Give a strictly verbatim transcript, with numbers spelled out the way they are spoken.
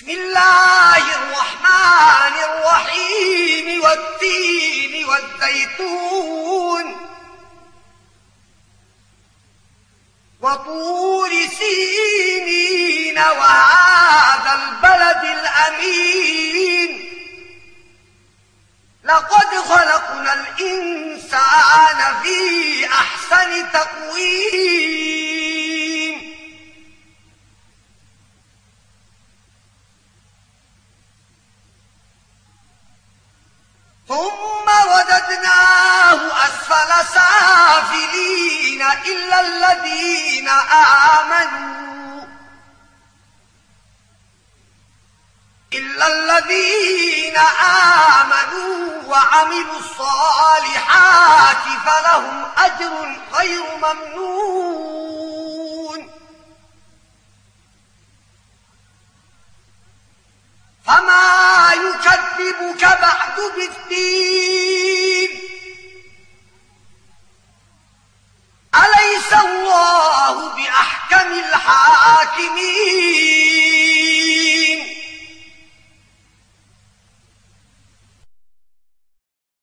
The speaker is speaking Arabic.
بسم الله الرحمن الرحيم والتين والزيتون وطور سينين وهذا البلد الأمين لقد خلقنا الإنسان في أحسن تقويم ثم رددناه أسفل سافلين إلا الذين آمنوا إلا الذين آمنوا وعملوا الصالحات فلهم أجر غير ممنون فما يكذبك بعد بالدين أليس الله بأحكم الحاكمين